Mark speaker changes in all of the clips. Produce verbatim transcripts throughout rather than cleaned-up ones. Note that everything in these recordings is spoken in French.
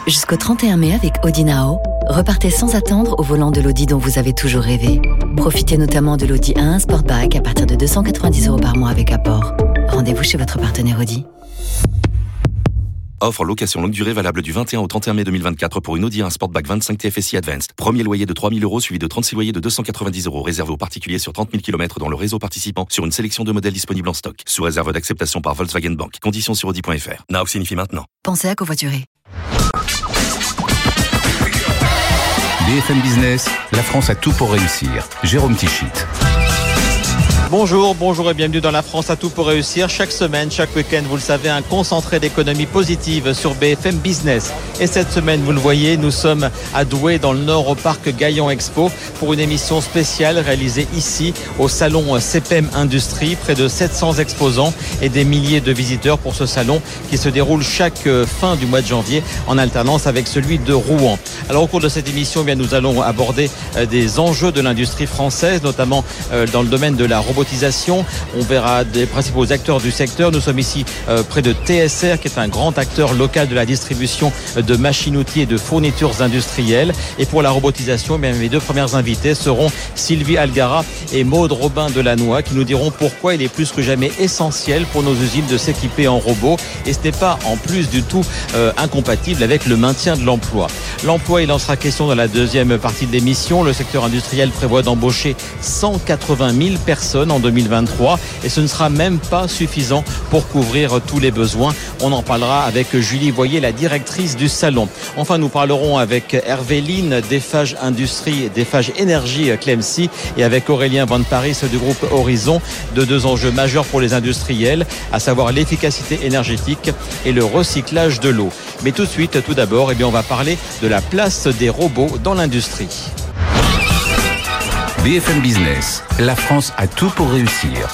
Speaker 1: Jusqu'au trente et un mai avec Audi Now, repartez sans attendre au volant de l'Audi dont vous avez toujours rêvé. Profitez notamment de l'Audi A un Sportback à partir de deux cent quatre-vingt-dix euros par mois avec apport. Rendez-vous chez votre partenaire Audi.
Speaker 2: Offre location longue durée valable du vingt et un au trente et un mai deux mille vingt-quatre pour une Audi A un Sportback vingt-cinq T F S I Advanced. Premier loyer de trois mille euros suivi de trente-six loyers de deux cent quatre-vingt-dix euros réservé aux particuliers sur trente mille kilomètres dans le réseau participant sur une sélection de modèles disponibles en stock. Sous réserve d'acceptation par Volkswagen Bank. Conditions sur audi point f r. Now signifie maintenant.
Speaker 1: Pensez à covoiturer.
Speaker 3: B F M Business, la France a tout pour réussir. Jérôme Tichit.
Speaker 4: Bonjour, bonjour et bienvenue dans La France a tout pour réussir. Chaque semaine, chaque week-end, vous le savez, un concentré d'économie positive sur B F M Business. Et cette semaine, vous le voyez, nous sommes à Douai, dans le Nord, au parc Gaillon Expo, pour une émission spéciale réalisée ici, au salon C P E M Industrie. Près de sept cents exposants et des milliers de visiteurs pour ce salon qui se déroule chaque fin du mois de janvier en alternance avec celui de Rouen. Alors, au cours de cette émission, eh bien, nous allons aborder des enjeux de l'industrie française, notamment dans le domaine de la robotisation. On verra des principaux acteurs du secteur. Nous sommes ici euh, près de T S R, qui est un grand acteur local de la distribution de machines-outils et de fournitures industrielles. Et pour la robotisation, eh bien, mes deux premières invitées seront Sylvie Algara et Maude Robin Delannoy, qui nous diront pourquoi il est plus que jamais essentiel pour nos usines de s'équiper en robots. Et ce n'est pas en plus du tout euh, incompatible avec le maintien de l'emploi. L'emploi, il en sera question dans la deuxième partie de l'émission. Le secteur industriel prévoit d'embaucher cent quatre-vingt mille personnes en deux mille vingt-trois et ce ne sera même pas suffisant pour couvrir tous les besoins. On en parlera avec Julie Voyer, la directrice du salon. Enfin, nous parlerons avec Hervé Lin d'Eiffage Industrie, d'Eiffage Énergie Clemcy et avec Aurélien Van Paris du groupe Horizon de deux enjeux majeurs pour les industriels, à savoir l'efficacité énergétique et le recyclage de l'eau. Mais tout de suite, tout d'abord, eh bien, on va parler de la place des robots dans l'industrie.
Speaker 3: B F M Business, la France a tout pour réussir.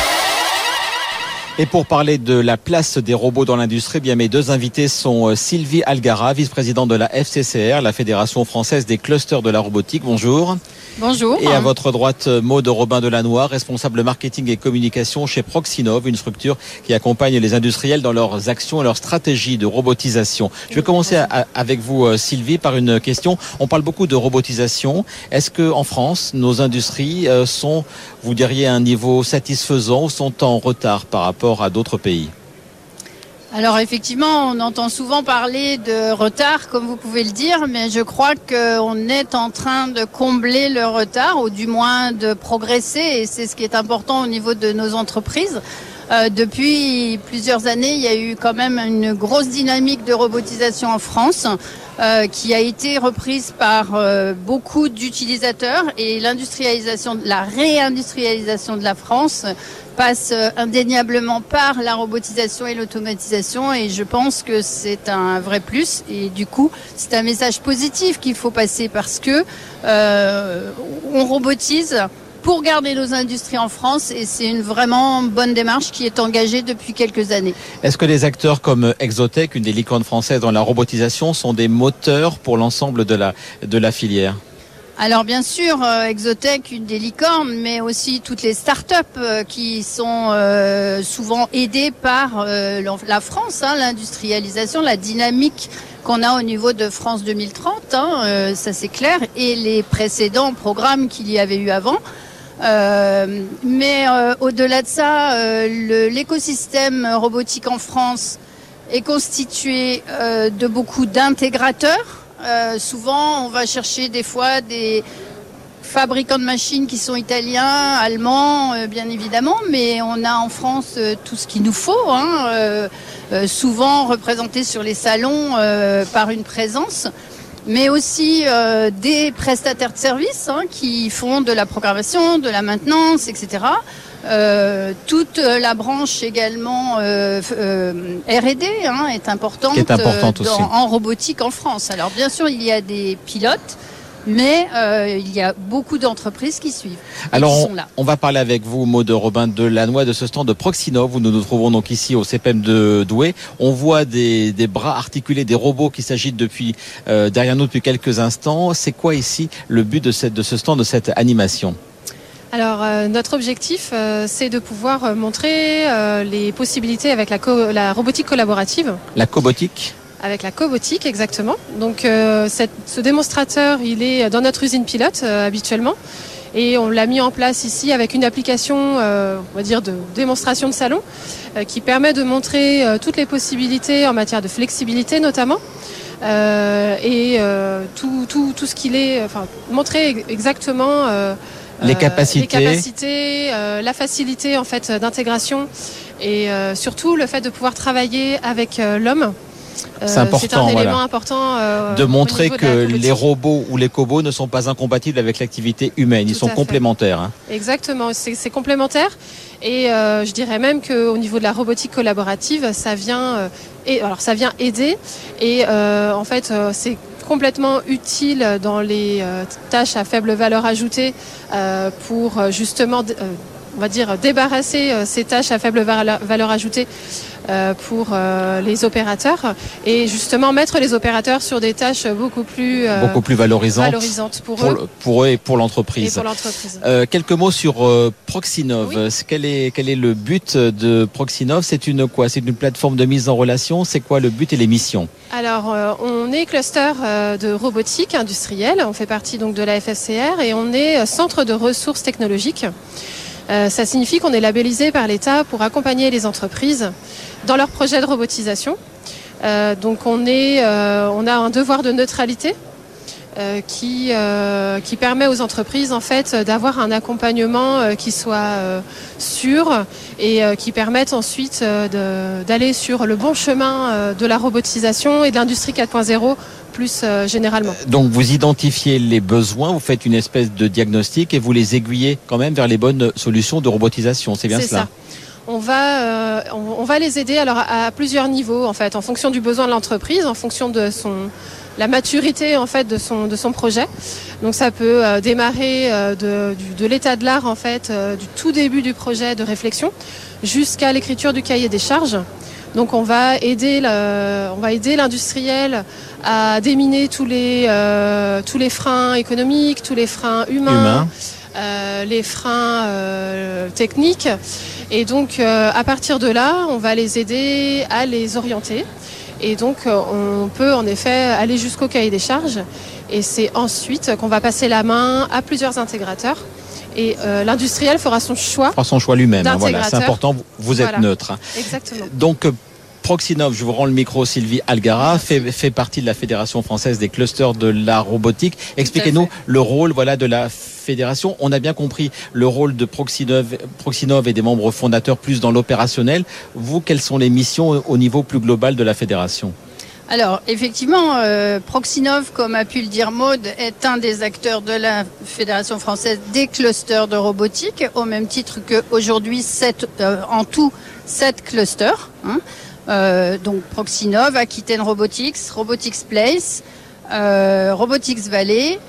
Speaker 4: Et pour parler de la place des robots dans l'industrie, eh bien mes deux invités sont Sylvie Algara, vice-présidente de la F C C R, la Fédération française des clusters de la robotique. Bonjour.
Speaker 5: Bonjour.
Speaker 4: Et à votre droite, Maude Robin Delannoy, responsable marketing et communication chez Proxinov, une structure qui accompagne les industriels dans leurs actions et leurs stratégies de robotisation. Je vais commencer à, avec vous, Sylvie, par une question. On parle beaucoup de robotisation. Est-ce que en France, nos industries sont, vous diriez, à un niveau satisfaisant ou sont en retard par rapport à d'autres pays ?
Speaker 5: Alors effectivement, on entend souvent parler de retard, comme vous pouvez le dire, mais je crois qu'on est en train de combler le retard, ou du moins de progresser, et c'est ce qui est important au niveau de nos entreprises. Euh, depuis plusieurs années, il y a eu quand même une grosse dynamique de robotisation en France, euh, qui a été reprise par euh, beaucoup d'utilisateurs, et l'industrialisation, la réindustrialisation de la France passe indéniablement par la robotisation et l'automatisation, et je pense que c'est un vrai plus, et du coup c'est un message positif qu'il faut passer, parce que euh, on robotise pour garder nos industries en France, et c'est une vraiment bonne démarche qui est engagée depuis quelques années.
Speaker 4: Est-ce que les acteurs comme Exotech, une des licornes françaises dans la robotisation, sont des moteurs pour l'ensemble de la, de la filière ?
Speaker 5: Alors bien sûr, euh, Exotech, une des licornes, mais aussi toutes les startups euh, qui sont euh, souvent aidées par euh, la France, hein, l'industrialisation, la dynamique qu'on a au niveau de France deux mille trente, hein, euh, ça c'est clair, et les précédents programmes qu'il y avait eu avant. Euh, mais euh, au-delà de ça, euh, le, l'écosystème robotique en France est constitué euh, de beaucoup d'intégrateurs. Euh, souvent, on va chercher des fois des fabricants de machines qui sont italiens, allemands, euh, bien évidemment, mais on a en France euh, tout ce qu'il nous faut, hein, euh, euh, souvent représenté sur les salons euh, par une présence, mais aussi euh, des prestataires de services, hein, qui font de la programmation, de la maintenance, et cetera. Euh, toute la branche également euh, euh, R et D, hein, est importante,
Speaker 4: est importante
Speaker 5: euh, dans, en robotique en France. Alors bien sûr, il y a des pilotes, mais euh, il y a beaucoup d'entreprises qui suivent.
Speaker 4: Alors
Speaker 5: qui
Speaker 4: on,
Speaker 5: sont là.
Speaker 4: on va parler avec vous, Maude Robin Delannoy, de ce stand de Proxinov, où nous nous trouvons donc ici au C P E M de Douai. On voit des, des bras articulés, des robots qui s'agitent depuis euh, derrière nous depuis quelques instants. C'est quoi ici le but de, cette, de ce stand, de cette animation ?
Speaker 6: Alors euh, notre objectif, euh, c'est de pouvoir montrer euh, les possibilités avec la, co- la robotique collaborative.
Speaker 4: La cobotique ?
Speaker 6: avec la cobotique exactement. Donc euh, cette, ce démonstrateur, il est dans notre usine pilote euh, habituellement. Et on l'a mis en place ici avec une application, euh, on va dire, de démonstration de salon, euh, qui permet de montrer euh, toutes les possibilités en matière de flexibilité notamment, euh, et euh, tout, tout, tout ce qu'il est, enfin, montrer exactement euh,
Speaker 4: les capacités,
Speaker 6: euh, les capacités euh, la facilité en fait d'intégration, et euh, surtout le fait de pouvoir travailler avec euh, l'homme.
Speaker 4: C'est important,
Speaker 6: c'est un
Speaker 4: voilà.
Speaker 6: élément important euh,
Speaker 4: de montrer
Speaker 6: de
Speaker 4: que les robots ou les cobots ne sont pas incompatibles avec l'activité humaine, ils
Speaker 6: Tout
Speaker 4: sont
Speaker 6: à
Speaker 4: complémentaires. Hein.
Speaker 6: Exactement, c'est, c'est complémentaire, et euh, je dirais même qu'au niveau de la robotique collaborative, ça vient, euh, et, alors ça vient aider, et euh, en fait euh, c'est complètement utile dans les euh, tâches à faible valeur ajoutée euh, pour euh, justement, euh, on va dire, débarrasser euh, ces tâches à faible valeur, valeur ajoutée euh, pour euh, les opérateurs, et justement mettre les opérateurs sur des tâches beaucoup plus, euh,
Speaker 4: beaucoup plus valorisantes,
Speaker 6: valorisantes pour,
Speaker 4: pour,
Speaker 6: eux.
Speaker 4: pour eux et pour l'entreprise.
Speaker 6: Et pour l'entreprise.
Speaker 4: Euh, quelques mots sur euh, Proxinov.
Speaker 6: Oui.
Speaker 4: Quel est, quel est le but de Proxinov? C'est une quoi? C'est une plateforme de mise en relation? C'est quoi le but et les missions?
Speaker 6: Alors, euh, on est cluster euh, de robotique industrielle. On fait partie donc de la F F C R, et on est euh, centre de ressources technologiques. Euh, ça signifie qu'on est labellisé par l'État pour accompagner les entreprises dans leurs projets de robotisation. Euh, donc on, est, euh, on a un devoir de neutralité euh, qui, euh, qui permet aux entreprises en fait, d'avoir un accompagnement euh, qui soit euh, sûr, et euh, qui permette ensuite euh, de, d'aller sur le bon chemin euh, de la robotisation et de l'industrie quatre point zéro plus euh, généralement.
Speaker 4: Donc vous identifiez les besoins, vous faites une espèce de diagnostic et vous les aiguillez quand même vers les bonnes solutions de robotisation, c'est bien
Speaker 6: c'est
Speaker 4: cela?
Speaker 6: Ça. On va, euh, on, on va les aider alors à, à plusieurs niveaux en fait, en fonction du besoin de l'entreprise, en fonction de son, la maturité en fait de son, de son projet. Donc ça peut euh, démarrer euh, de, du, de l'état de l'art en fait, euh, du tout début du projet de réflexion jusqu'à l'écriture du cahier des charges. Donc on va aider, le, on va aider l'industriel à déminer tous les, euh, tous les freins économiques, tous les freins humains.
Speaker 4: Humain.
Speaker 6: Euh, les freins euh, techniques, et donc euh, à partir de là on va les aider à les orienter, et donc euh, on peut en effet aller jusqu'au cahier des charges, et c'est ensuite qu'on va passer la main à plusieurs intégrateurs, et euh, l'industriel fera son choix.
Speaker 4: Fera son choix lui-même, hein, voilà, c'est important, vous, vous êtes
Speaker 6: voilà.
Speaker 4: neutre.
Speaker 6: Exactement.
Speaker 4: Donc Proxinov, je vous rends le micro, Sylvie Algara, fait, fait partie de la Fédération française des clusters de la robotique. Expliquez-nous le rôle voilà, de la fédération. On a bien compris le rôle de Proxinov, Proxinov et des membres fondateurs plus dans l'opérationnel. Vous, quelles sont les missions au niveau plus global de la fédération ?
Speaker 5: Alors, effectivement, euh, Proxinov, comme a pu le dire Maude, est un des acteurs de la Fédération française des clusters de robotique, au même titre qu'aujourd'hui, sept, euh, en tout, sept clusters. Hein. Euh, donc Proxinov, Aquitaine Robotics, Robotics Place, euh, Robotics Valley,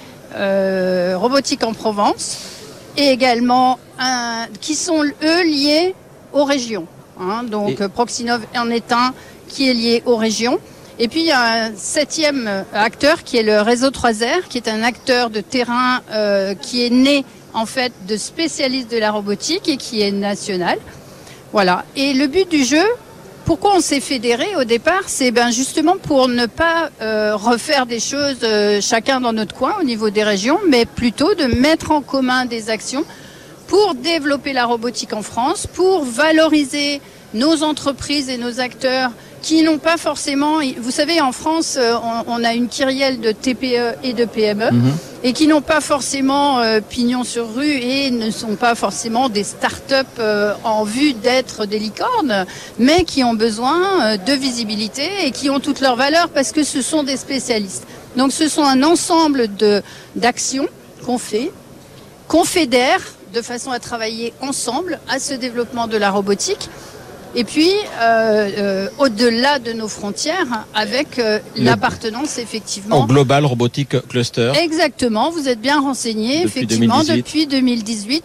Speaker 5: euh, Robotique en Provence, et également un, qui sont eux liés aux régions. Hein. Donc et... Proxinov en est un qui est lié aux régions. Et puis il y a un septième acteur qui est le réseau trois R, qui est un acteur de terrain euh, qui est né en fait de spécialistes de la robotique et qui est national. Voilà. Et le but du jeu, pourquoi on s'est fédéré au départ, c'est ben justement pour ne pas euh, refaire des choses euh, chacun dans notre coin au niveau des régions, mais plutôt de mettre en commun des actions pour développer la robotique en France, pour valoriser nos entreprises et nos acteurs qui n'ont pas forcément... Vous savez, en France, on, on a une kyrielle de T P E et de P M E, mmh. et qui n'ont pas forcément euh, pignon sur rue et ne sont pas forcément des start-up euh, en vue d'être des licornes, mais qui ont besoin euh, de visibilité et qui ont toute leur valeur parce que ce sont des spécialistes. Donc ce sont un ensemble de, d'actions qu'on fait, qu'on fédère de façon à travailler ensemble à ce développement de la robotique. Et puis, euh, euh, au-delà de nos frontières, avec euh, l'appartenance, effectivement...
Speaker 4: Au Global Robotic Cluster.
Speaker 5: Exactement, vous êtes bien renseigné,
Speaker 4: depuis
Speaker 5: effectivement,
Speaker 4: deux mille dix-huit.
Speaker 5: Depuis deux mille dix-huit.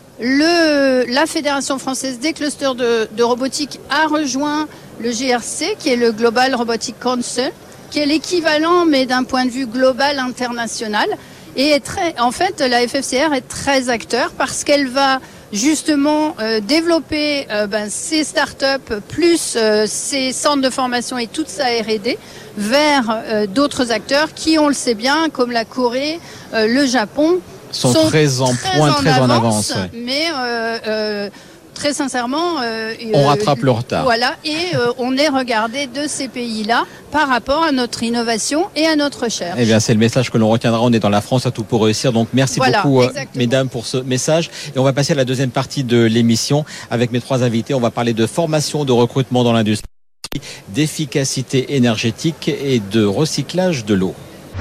Speaker 5: Le, la Fédération française des clusters de, de robotique a rejoint le G R C, qui est le Global Robotic Council, qui est l'équivalent, mais d'un point de vue global international. Et est très, en fait, la F F C R est très acteur parce qu'elle va... justement euh, développer euh, ben, ces startups plus euh, ces centres de formation et toute sa R et D vers euh, d'autres acteurs qui, on le sait bien, comme la Corée, euh, le Japon,
Speaker 4: sont,
Speaker 5: sont
Speaker 4: très en
Speaker 5: très
Speaker 4: point,
Speaker 5: en
Speaker 4: très
Speaker 5: avance,
Speaker 4: en avance. Ouais.
Speaker 5: Mais euh, euh, très sincèrement, euh,
Speaker 4: on rattrape le retard.
Speaker 5: Voilà, et euh, on est regardé de ces pays-là par rapport à notre innovation et à notre recherche.
Speaker 4: Eh bien, c'est le message que l'on retiendra. On est dans la France à tout pour réussir. Donc, merci
Speaker 5: voilà,
Speaker 4: beaucoup, euh,
Speaker 5: exactement.
Speaker 4: mesdames, pour ce message. Et on va passer à la deuxième partie de l'émission avec mes trois invités. On va parler de formation, de recrutement dans l'industrie, d'efficacité énergétique et de recyclage de l'eau.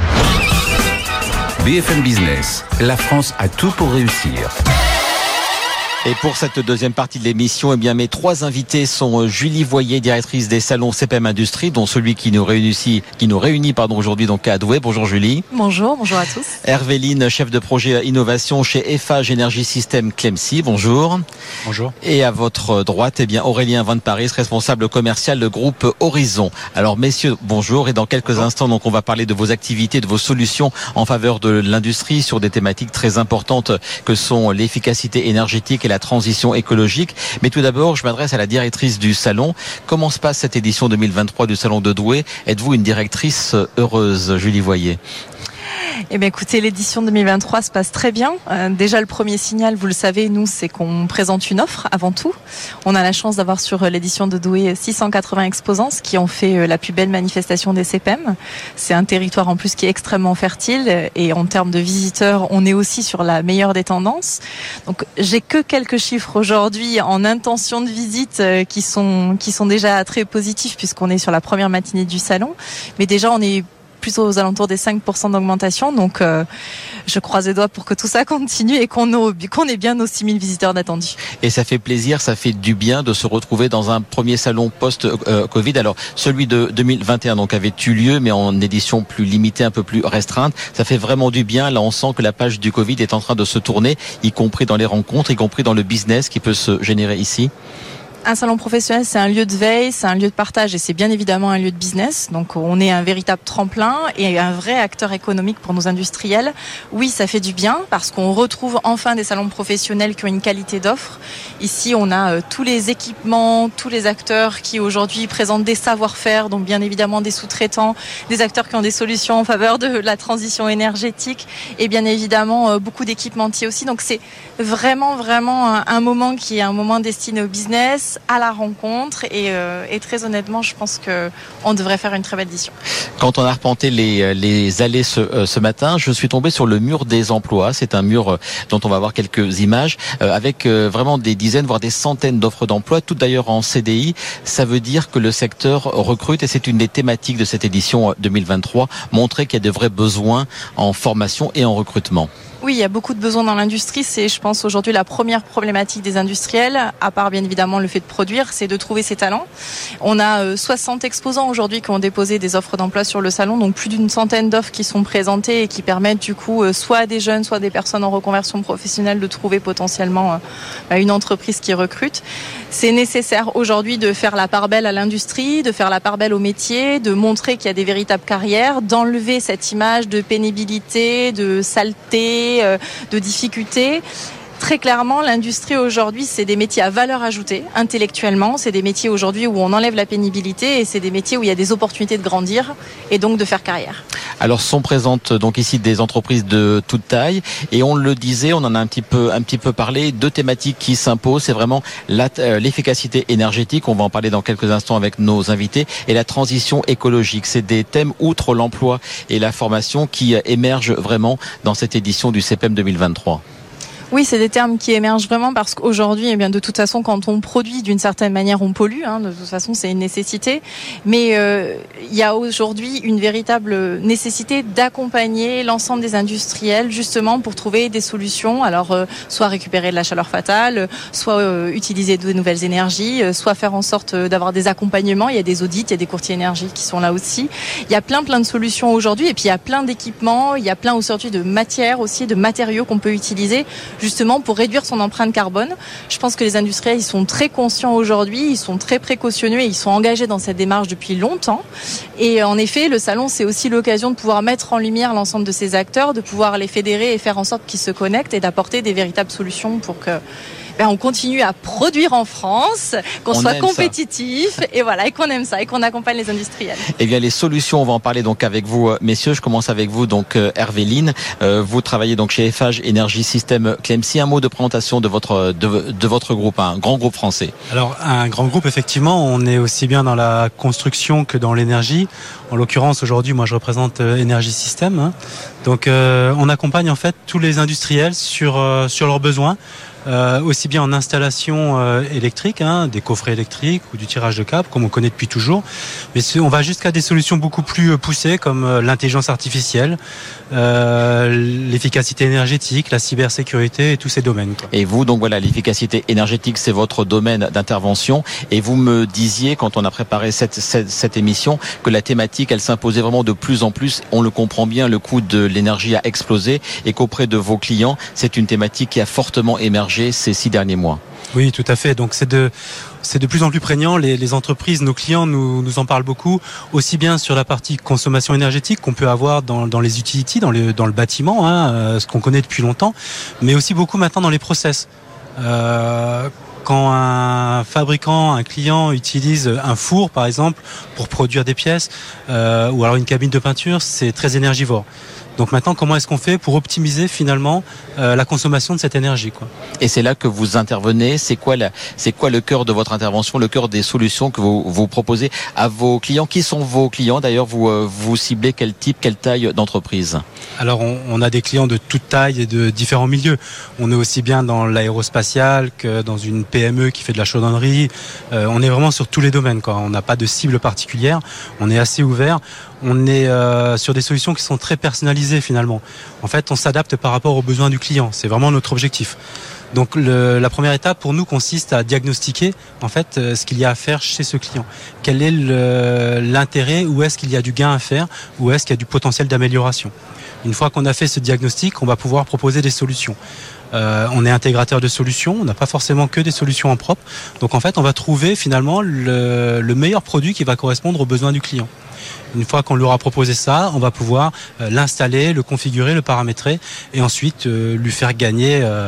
Speaker 3: B F M Business, la France a tout pour réussir.
Speaker 4: Et pour cette deuxième partie de l'émission, eh bien, mes trois invités sont Julie Voyer, directrice des salons C P M Industrie, dont celui qui nous réunit, qui nous réunit, pardon, aujourd'hui, donc, à Douai. Bonjour, Julie.
Speaker 7: Bonjour, bonjour à tous.
Speaker 4: Hervé Line, chef de projet innovation chez Eiffage Energy System Clemcy. Bonjour.
Speaker 8: Bonjour.
Speaker 4: Et à votre droite, eh bien, Aurélien Van Paris, responsable commercial de groupe Horizon. Alors, messieurs, bonjour. Et dans quelques bonjour. instants, donc, on va parler de vos activités, de vos solutions en faveur de l'industrie sur des thématiques très importantes que sont l'efficacité énergétique et la la transition écologique. Mais tout d'abord, je m'adresse à la directrice du salon. Comment se passe cette édition deux mille vingt-trois du salon de Douai? Êtes-vous une directrice heureuse, Julie Voyer?
Speaker 7: Eh bien, écoutez, l'édition deux mille vingt-trois se passe très bien. Euh, déjà, le premier signal, vous le savez, nous, c'est qu'on présente une offre avant tout. On a la chance d'avoir sur l'édition de Douai six cent quatre-vingts exposants, ce qui ont fait la plus belle manifestation des C P M. C'est un territoire en plus qui est extrêmement fertile et en termes de visiteurs, on est aussi sur la meilleure des tendances. Donc, j'ai que quelques chiffres aujourd'hui en intention de visite qui sont qui sont déjà très positifs puisqu'on est sur la première matinée du salon. Mais déjà, on est plutôt aux alentours des cinq pour cent d'augmentation. Donc, euh, je croise les doigts pour que tout ça continue et qu'on, ait, qu'on ait bien nos six mille visiteurs d'attendus.
Speaker 4: Et ça fait plaisir, ça fait du bien de se retrouver dans un premier salon post-Covid. Alors, celui de deux mille vingt et un donc, avait eu lieu, mais en édition plus limitée, un peu plus restreinte. Ça fait vraiment du bien. Là, on sent que la page du Covid est en train de se tourner, y compris dans les rencontres, y compris dans le business qui peut se générer ici.
Speaker 7: Un salon professionnel, c'est un lieu de veille, c'est un lieu de partage et c'est bien évidemment un lieu de business. Donc on est un véritable tremplin et un vrai acteur économique pour nos industriels. Oui, ça fait du bien parce qu'on retrouve enfin des salons professionnels qui ont une qualité d'offre. Ici, on a tous les équipements, tous les acteurs qui aujourd'hui présentent des savoir-faire, donc bien évidemment des sous-traitants, des acteurs qui ont des solutions en faveur de la transition énergétique et bien évidemment beaucoup d'équipementiers aussi. Donc c'est vraiment, vraiment un moment qui est un moment destiné au business, à la rencontre et, euh, et très honnêtement je pense qu'on devrait faire une très belle édition.
Speaker 4: Quand on a arpenté les, les allées ce, euh, ce matin, je suis tombé sur le mur des emplois. C'est un mur euh, dont on va voir quelques images euh, avec euh, vraiment des dizaines voire des centaines d'offres d'emploi, toutes d'ailleurs en C D I. Ça veut dire que le secteur recrute et c'est une des thématiques de cette édition deux mille vingt-trois, montrer qu'il y a de vrais besoins en formation et en recrutement.
Speaker 7: Oui, il y a beaucoup de besoins dans l'industrie. C'est, je pense, aujourd'hui la première problématique des industriels, à part bien évidemment le fait de produire, c'est de trouver ses talents. On a soixante exposants aujourd'hui qui ont déposé des offres d'emploi sur le salon, donc plus d'une centaine d'offres qui sont présentées et qui permettent du coup soit à des jeunes, soit à des personnes en reconversion professionnelle de trouver potentiellement une entreprise qui recrute. C'est nécessaire aujourd'hui de faire la part belle à l'industrie, de faire la part belle au métier, de montrer qu'il y a des véritables carrières, d'enlever cette image de pénibilité, de saleté, de difficultés. Très clairement, l'industrie aujourd'hui, c'est des métiers à valeur ajoutée intellectuellement. C'est des métiers aujourd'hui où on enlève la pénibilité et c'est des métiers où il y a des opportunités de grandir et donc de faire carrière.
Speaker 4: Alors, sont présentes donc ici des entreprises de toute taille et on le disait, on en a un petit peu, un petit peu parlé. Deux thématiques qui s'imposent, c'est vraiment la, euh, l'efficacité énergétique. On va en parler dans quelques instants avec nos invités et la transition écologique. C'est des thèmes outre l'emploi et la formation qui émergent vraiment dans cette édition du C P M deux mille vingt-trois.
Speaker 7: Oui, c'est des termes qui émergent vraiment parce qu'aujourd'hui, eh bien, de toute façon, quand on produit d'une certaine manière, on pollue. Hein, de toute façon, c'est une nécessité. Mais euh, il y a aujourd'hui une véritable nécessité d'accompagner l'ensemble des industriels justement pour trouver des solutions. Alors, euh, soit récupérer de la chaleur fatale, soit euh, utiliser de nouvelles énergies, euh, soit faire en sorte d'avoir des accompagnements. Il y a des audits, il y a des courtiers énergie qui sont là aussi. Il y a plein, plein de solutions aujourd'hui. Et puis, il y a plein d'équipements. Il y a plein aujourd'hui de matières aussi, de matériaux qu'on peut utiliser justement pour réduire son empreinte carbone. Je pense que les industriels, ils sont très conscients aujourd'hui, ils sont très précautionneux et ils sont engagés dans cette démarche depuis longtemps. Et en effet, le salon, c'est aussi l'occasion de pouvoir mettre en lumière l'ensemble de ces acteurs, de pouvoir les fédérer et faire en sorte qu'ils se connectent et d'apporter des véritables solutions pour que ben, on continue à produire en France, qu'on
Speaker 4: On
Speaker 7: soit
Speaker 4: aime
Speaker 7: compétitif et voilà, et qu'on aime ça et qu'on accompagne les industriels.
Speaker 4: Eh bien, les solutions, on va en parler donc avec vous, messieurs. Je commence avec vous, donc Hervé Lin. Euh, vous travaillez donc chez Eiffage Énergie Système Clemcy. Un mot de présentation de votre de, de votre groupe, un grand groupe français.
Speaker 8: Alors, un grand groupe, effectivement, on est aussi bien dans la construction que dans l'énergie. En l'occurrence, aujourd'hui, moi, je représente Énergie Système. Hein. Donc, euh, on accompagne en fait tous les industriels sur euh, sur leurs besoins. Euh, aussi bien en installation euh, électrique, hein, des coffrets électriques ou du tirage de câbles, comme on connaît depuis toujours. Mais on va jusqu'à des solutions beaucoup plus poussées, comme euh, l'intelligence artificielle, euh, l'efficacité énergétique, la cybersécurité et tous ces domaines, quoi.
Speaker 4: Et vous, donc voilà, l'efficacité énergétique, c'est votre domaine d'intervention. Et vous me disiez, quand on a préparé cette, cette, cette émission, que la thématique, elle s'imposait vraiment de plus en plus. On le comprend bien, le coût de l'énergie a explosé et qu'auprès de vos clients, c'est une thématique qui a fortement émergé ces six derniers mois.
Speaker 8: Oui, tout à fait. Donc c'est de c'est de plus en plus prégnant. Les, les entreprises, nos clients nous nous en parlent beaucoup, aussi bien sur la partie consommation énergétique qu'on peut avoir dans dans les utilities, dans le dans le bâtiment, hein, euh, ce qu'on connaît depuis longtemps, mais aussi beaucoup maintenant dans les process. Euh, Quand un fabricant, un client utilise un four, par exemple, pour produire des pièces, euh, ou alors une cabine de peinture, c'est très énergivore. Donc maintenant, comment est-ce qu'on fait pour optimiser finalement euh, la consommation de cette énergie, quoi.
Speaker 4: Et c'est là que vous intervenez. C'est quoi la, c'est quoi le cœur de votre intervention, le cœur des solutions que vous, vous proposez à vos clients? Qui sont vos clients d'ailleurs? Vous, euh, vous ciblez quel type, quelle taille d'entreprise?
Speaker 8: Alors on, on a des clients de toute taille et de différents milieux. On est aussi bien dans l'aérospatial que dans une P M E qui fait de la chaudronnerie. Euh, on est vraiment sur tous les domaines, quoi. On n'a pas de cible particulière. On est assez ouvert. On est euh, sur des solutions qui sont très personnalisées finalement. En fait, on s'adapte par rapport aux besoins du client. C'est vraiment notre objectif. Donc le, la première étape pour nous consiste à diagnostiquer en fait euh, ce qu'il y a à faire chez ce client. Quel est le, l'intérêt, où est-ce qu'il y a du gain à faire, où est-ce qu'il y a du potentiel d'amélioration. Une fois qu'on a fait ce diagnostic, on va pouvoir proposer des solutions. Euh, on est intégrateur de solutions, on n'a pas forcément que des solutions en propre. Donc en fait, on va trouver finalement le, le meilleur produit qui va correspondre aux besoins du client. Une fois qu'on leur a proposé ça, on va pouvoir euh, l'installer, le configurer, le paramétrer et ensuite euh, lui faire gagner euh,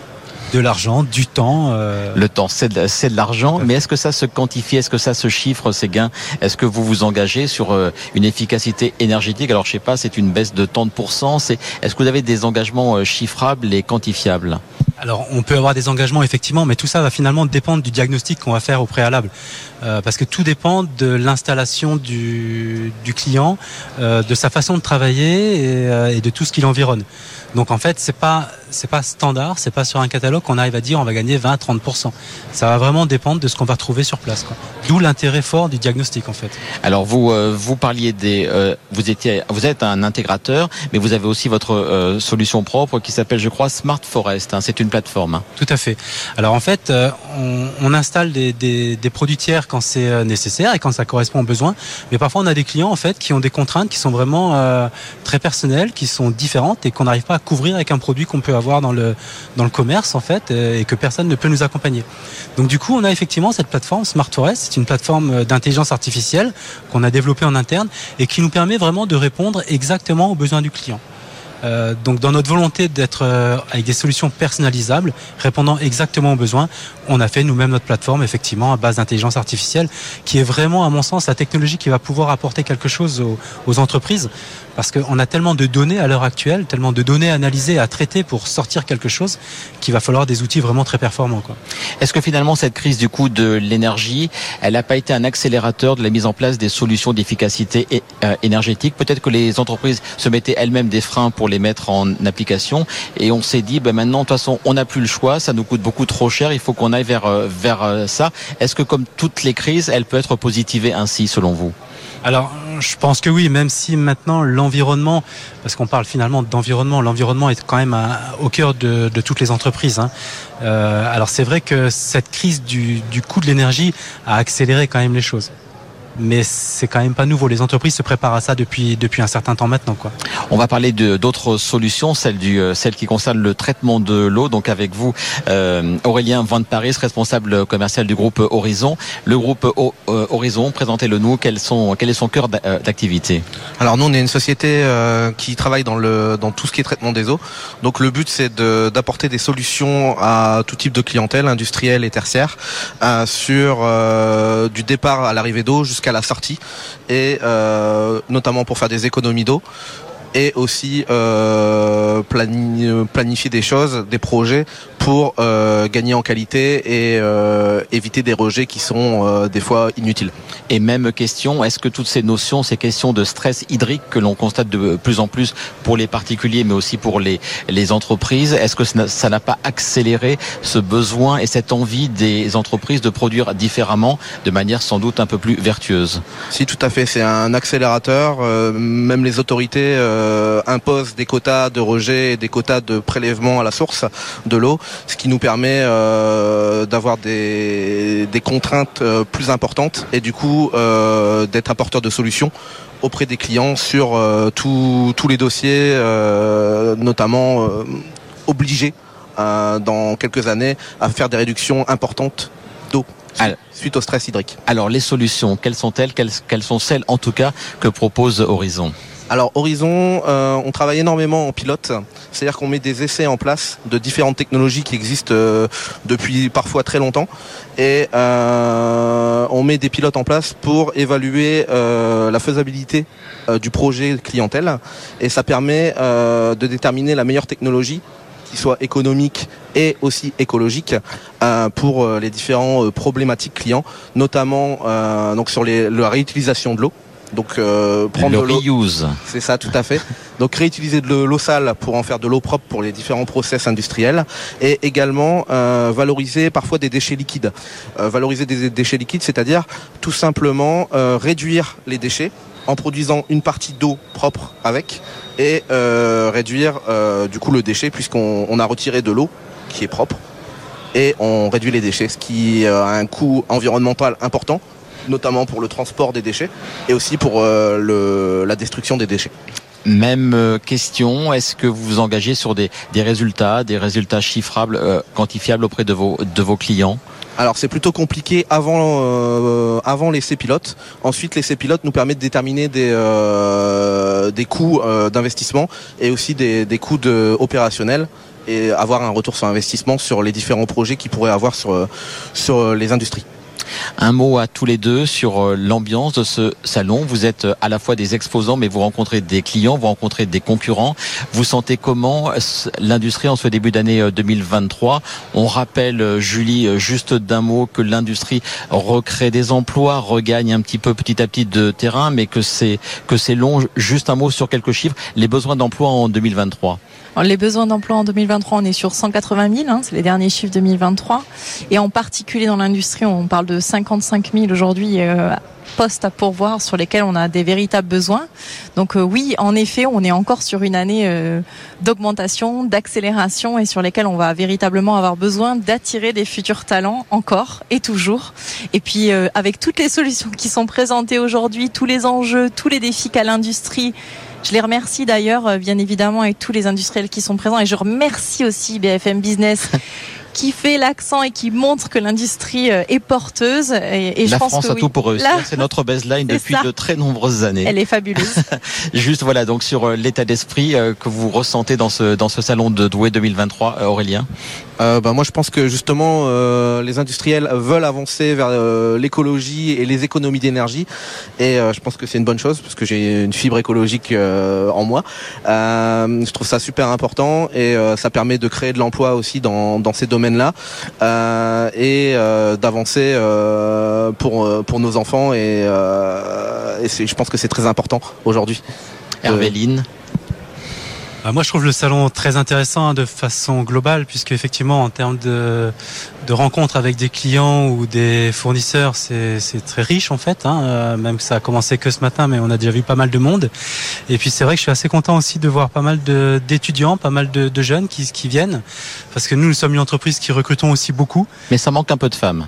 Speaker 8: de l'argent, du temps. Euh...
Speaker 4: Le temps, c'est de, c'est de l'argent, mais est-ce que ça se quantifie, est-ce que ça se chiffre, ces gains? Est-ce que vous vous engagez sur euh, une efficacité énergétique? Alors je sais pas, c'est une baisse de tant de pourcents. C'est, est-ce que vous avez des engagements euh, chiffrables et quantifiables?
Speaker 8: Alors on peut avoir des engagements effectivement, mais tout ça va finalement dépendre du diagnostic qu'on va faire au préalable, euh, parce que tout dépend de l'installation du, du client, euh, de sa façon de travailler et, euh, et de tout ce qui l'environne. Donc en fait c'est pas c'est pas standard, c'est pas sur un catalogue qu'on arrive à dire on va gagner vingt à trente pour cent. Ça va vraiment dépendre de ce qu'on va trouver sur place, quoi. D'où l'intérêt fort du diagnostic en fait.
Speaker 4: Alors vous euh, vous parliez des euh, vous étiez vous êtes un intégrateur, mais vous avez aussi votre euh, solution propre qui s'appelle, je crois, Smart Forest, hein. C'est une plateforme.
Speaker 8: Tout à fait. Alors en fait, euh, on, on installe des, des, des produits tiers quand c'est nécessaire et quand ça correspond aux besoins. Mais parfois, on a des clients en fait qui ont des contraintes qui sont vraiment euh, très personnelles, qui sont différentes et qu'on n'arrive pas à couvrir avec un produit qu'on peut avoir dans le dans le commerce en fait et que personne ne peut nous accompagner. Donc du coup, on a effectivement cette plateforme Smart Forest. C'est une plateforme d'intelligence artificielle qu'on a développée en interne et qui nous permet vraiment de répondre exactement aux besoins du client. Euh, donc dans notre volonté d'être euh, avec des solutions personnalisables, répondant exactement aux besoins, on a fait nous-mêmes notre plateforme effectivement à base d'intelligence artificielle qui est vraiment à mon sens la technologie qui va pouvoir apporter quelque chose aux, aux entreprises parce qu'on a tellement de données à l'heure actuelle, tellement de données analysées à traiter pour sortir quelque chose qu'il va falloir des outils vraiment très performants, quoi.
Speaker 4: Est-ce que finalement cette crise du coût de l'énergie, elle n'a pas été un accélérateur de la mise en place des solutions d'efficacité et, euh, énergétique? Peut-être que les entreprises se mettaient elles-mêmes des freins pour les mettre en application et on s'est dit ben maintenant de toute façon on n'a plus le choix, ça nous coûte beaucoup trop cher, il faut qu'on aille vers, vers ça. Est-ce que comme toutes les crises, elle peut être positivée ainsi selon vous?
Speaker 8: Alors, je pense que oui, même si maintenant l'environnement, parce qu'on parle finalement d'environnement, l'environnement est quand même à, au cœur de, de toutes les entreprises, hein. Euh, alors c'est vrai que cette crise du, du coût de l'énergie a accéléré quand même les choses. mais c'est quand même pas nouveau. Les entreprises se préparent à ça depuis depuis un certain temps maintenant, quoi.
Speaker 4: On va parler de d'autres solutions, celle du celle qui concerne le traitement de l'eau. Donc avec vous, euh, Aurélien Van Paris, responsable commercial du groupe Horizon. Le groupe o, euh, Horizon, présentez-le nous. Quels sont quel est son cœur d'activité?
Speaker 9: Alors nous, on est une société euh, qui travaille dans le dans tout ce qui est traitement des eaux. Donc le but, c'est de d'apporter des solutions à tout type de clientèle, industrielle et tertiaire, euh, sur euh, du départ à l'arrivée d'eau jusqu'à la sortie, et euh, notamment pour faire des économies d'eau, et aussi euh, plani- planifier des choses, des projets pour euh, gagner en qualité et euh, éviter des rejets qui sont euh, des fois inutiles.
Speaker 4: Et même question, est-ce que toutes ces notions, ces questions de stress hydrique que l'on constate de plus en plus pour les particuliers mais aussi pour les, les entreprises, est-ce que ça n'a pas accéléré ce besoin et cette envie des entreprises de produire différemment, de manière sans doute un peu plus vertueuse?
Speaker 9: Si, tout à fait, c'est un accélérateur. Euh, même les autorités euh, imposent des quotas de rejet et des quotas de prélèvement à la source de l'eau, ce qui nous permet euh, d'avoir des, des contraintes euh, plus importantes et du coup euh, d'être apporteur de solutions auprès des clients sur euh, tous les dossiers, euh, notamment euh, obligés euh, dans quelques années à faire des réductions importantes d'eau suite au stress hydrique.
Speaker 4: Alors les solutions, quelles sont-elles? Quelles, quelles sont celles en tout cas que propose Horizon?
Speaker 9: Alors Horizon, euh, on travaille énormément en pilote, c'est-à-dire qu'on met des essais en place de différentes technologies qui existent euh, depuis parfois très longtemps, et euh, on met des pilotes en place pour évaluer euh, la faisabilité euh, du projet clientèle, et ça permet euh, de déterminer la meilleure technologie qui soit économique et aussi écologique euh, pour euh, les différents euh, problématiques clients, notamment euh, donc sur les, la réutilisation de l'eau. Donc euh, prendre
Speaker 4: le
Speaker 9: de l'eau,
Speaker 4: reuse.
Speaker 9: C'est ça, tout à fait. Donc réutiliser de l'eau sale pour en faire de l'eau propre pour les différents process industriels, et également euh, valoriser parfois des déchets liquides. Euh, valoriser des déchets liquides, c'est-à-dire tout simplement euh, réduire les déchets en produisant une partie d'eau propre avec, et euh, réduire euh, du coup le déchet, puisqu'on on a retiré de l'eau qui est propre et on réduit les déchets, ce qui a un coût environnemental important, notamment pour le transport des déchets et aussi pour euh, le, la destruction des déchets.
Speaker 4: Même question, est-ce que vous vous engagez sur des, des résultats, des résultats chiffrables, euh, quantifiables auprès de vos, de vos clients?
Speaker 9: Alors c'est plutôt compliqué avant euh, avant l'essai pilote. Ensuite l'essai pilote nous permet de déterminer des euh, des coûts euh, d'investissement et aussi des, des coûts de, opérationnels, et avoir un retour sur investissement sur les différents projets qu'ils pourraient avoir sur sur les industries.
Speaker 4: Un mot à tous les deux sur l'ambiance de ce salon. Vous êtes à la fois des exposants, mais vous rencontrez des clients, vous rencontrez des concurrents. Vous sentez comment l'industrie en ce début d'année deux mille vingt-trois? On rappelle, Julie, juste d'un mot, que l'industrie recrée des emplois, regagne un petit peu petit à petit de terrain, mais que c'est que c'est long. Juste un mot sur quelques chiffres. Les besoins d'emploi en deux mille vingt-trois.
Speaker 7: Alors, les besoins d'emploi en deux mille vingt-trois, on est sur cent quatre-vingt mille, hein, c'est les derniers chiffres deux mille vingt-trois. Et en particulier dans l'industrie, on parle de cinquante-cinq mille aujourd'hui euh, postes à pourvoir sur lesquels on a des véritables besoins. Donc euh, oui, en effet, on est encore sur une année euh, d'augmentation, d'accélération, et sur lesquels on va véritablement avoir besoin d'attirer des futurs talents encore et toujours. Et puis euh, avec toutes les solutions qui sont présentées aujourd'hui, tous les enjeux, tous les défis qu'a l'industrie, je les remercie d'ailleurs, bien évidemment, avec tous les industriels qui sont présents, et je remercie aussi B F M Business qui fait l'accent et qui montre que l'industrie est porteuse. Et, et
Speaker 4: la
Speaker 7: je pense
Speaker 4: France
Speaker 7: que
Speaker 4: a
Speaker 7: oui.
Speaker 4: tout pour réussir,
Speaker 7: Là,
Speaker 4: c'est notre baseline depuis
Speaker 7: ça.
Speaker 4: de très nombreuses années.
Speaker 7: Elle est fabuleuse.
Speaker 4: Juste voilà, donc sur l'état d'esprit que vous ressentez dans ce dans ce salon de Douai deux mille vingt-trois, Aurélien.
Speaker 9: Euh, bah, moi je pense que justement euh, les industriels veulent avancer vers euh, l'écologie et les économies d'énergie, et euh, je pense que c'est une bonne chose parce que j'ai une fibre écologique euh, en moi. Euh, je trouve ça super important, et euh, ça permet de créer de l'emploi aussi dans dans ces domaines-là, euh, et euh, d'avancer euh, pour pour nos enfants, et, euh, et c'est, je pense que c'est très important aujourd'hui.
Speaker 4: Hervéline.
Speaker 8: Euh, Moi, je trouve le salon très intéressant, hein, de façon globale, puisque effectivement, en termes de, de rencontres avec des clients ou des fournisseurs, c'est, c'est très riche en fait. Hein, euh, même que ça a commencé que ce matin, mais on a déjà vu pas mal de monde. Et puis c'est vrai que je suis assez content aussi de voir pas mal de, d'étudiants, pas mal de, de jeunes qui, qui viennent, parce que nous, nous sommes une entreprise qui recrutons aussi beaucoup.
Speaker 4: Mais ça manque un peu de femmes.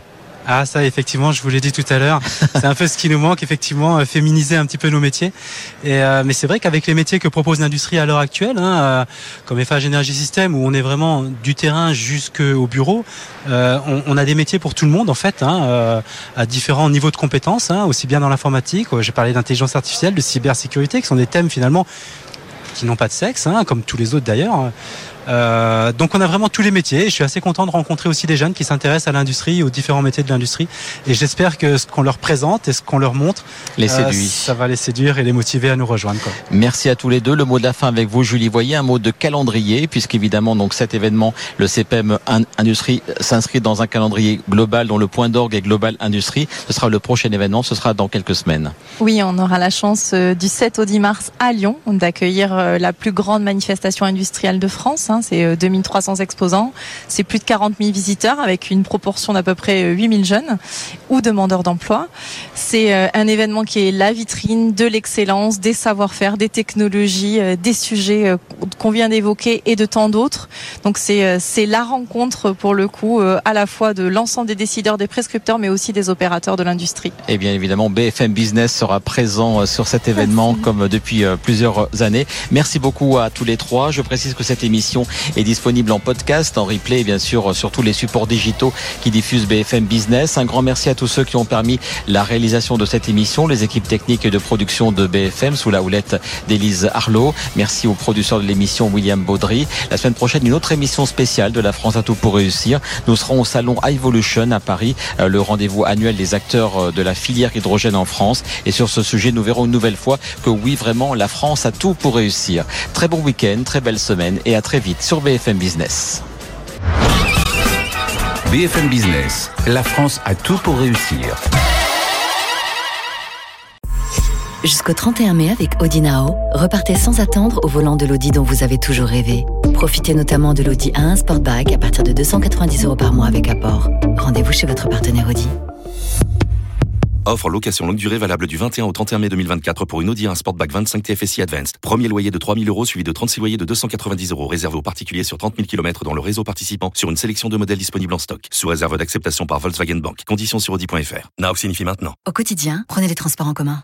Speaker 8: Ah ça effectivement, je vous l'ai dit tout à l'heure, c'est un peu ce qui nous manque, effectivement, euh, féminiser un petit peu nos métiers. Et, euh, mais c'est vrai qu'avec les métiers que propose l'industrie à l'heure actuelle, hein, euh, comme Eiffage Energy System, où on est vraiment du terrain jusqu'au bureau, euh, on, on a des métiers pour tout le monde en fait, hein, euh, à différents niveaux de compétences, hein, aussi bien dans l'informatique, j'ai parlé d'intelligence artificielle, de cybersécurité, qui sont des thèmes finalement qui n'ont pas de sexe, hein, comme tous les autres d'ailleurs. Euh, donc on a vraiment tous les métiers. Je suis assez content de rencontrer aussi des jeunes qui s'intéressent à l'industrie, aux différents métiers de l'industrie. Et j'espère que ce qu'on leur présente et ce qu'on leur montre,
Speaker 10: les séduit.
Speaker 8: Euh, ça va les séduire et les motiver à nous rejoindre, quoi.
Speaker 10: Merci à tous les deux. Le mot de la fin avec vous, Julie Voyer, un mot de calendrier, puisqu'évidemment donc cet événement, le C P E M Industrie, s'inscrit dans un calendrier global dont le point d'orgue est Global Industrie. Ce sera le prochain événement, ce sera dans quelques semaines.
Speaker 7: Oui, on aura la chance euh, du sept au dix mars à Lyon d'accueillir euh, la plus grande manifestation industrielle de France. Hein, c'est deux mille trois cents exposants, c'est plus de quarante mille visiteurs avec une proportion d'à peu près huit mille jeunes ou demandeurs d'emploi. C'est un événement qui est la vitrine de l'excellence, des savoir-faire, des technologies, des sujets qu'on vient d'évoquer et de tant d'autres. Donc c'est c'est la rencontre pour le coup à la fois de l'ensemble des décideurs, des prescripteurs, mais aussi des opérateurs de l'industrie.
Speaker 10: Et bien évidemment, B F M Business sera présent sur cet événement Merci. Comme depuis plusieurs années. Merci beaucoup à tous les trois. Je précise que cette émission est disponible en podcast, en replay et bien sûr sur tous les supports digitaux qui diffusent B F M Business. Un grand merci à tous ceux qui ont permis la réalisation de cette émission, les équipes techniques et de production de B F M sous la houlette d'Élise Arlot. Merci au producteur de l'émission William Baudry. La semaine prochaine, une autre émission spéciale de La France à tout pour réussir. Nous serons au salon Evolution à Paris, le rendez-vous annuel des acteurs de la filière hydrogène en France. Et sur ce sujet, nous verrons une nouvelle fois que oui, vraiment, la France a tout pour réussir. Très bon week-end, très belle semaine et à très vite sur B F M Business.
Speaker 3: B F M Business, la France a tout pour réussir.
Speaker 1: Jusqu'au trente et un mai avec Audi Now, repartez sans attendre au volant de l'Audi dont vous avez toujours rêvé. Profitez notamment de l'Audi A un Sportback à partir de deux cent quatre-vingt-dix euros par mois avec apport. Rendez-vous chez votre partenaire Audi.
Speaker 2: Offre location longue durée valable du vingt et un au trente et un mai deux mille vingt-quatre pour une Audi A un Sportback vingt-cinq T F S I Advanced. Premier loyer de trois mille euros suivi de trente-six loyers de deux cent quatre-vingt-dix euros réservé aux particuliers sur trente mille kilomètres dans le réseau participant sur une sélection de modèles disponibles en stock. Sous réserve d'acceptation par Volkswagen Bank. Conditions sur audi point f r. Now signifie maintenant.
Speaker 1: Au quotidien, prenez les transports en commun.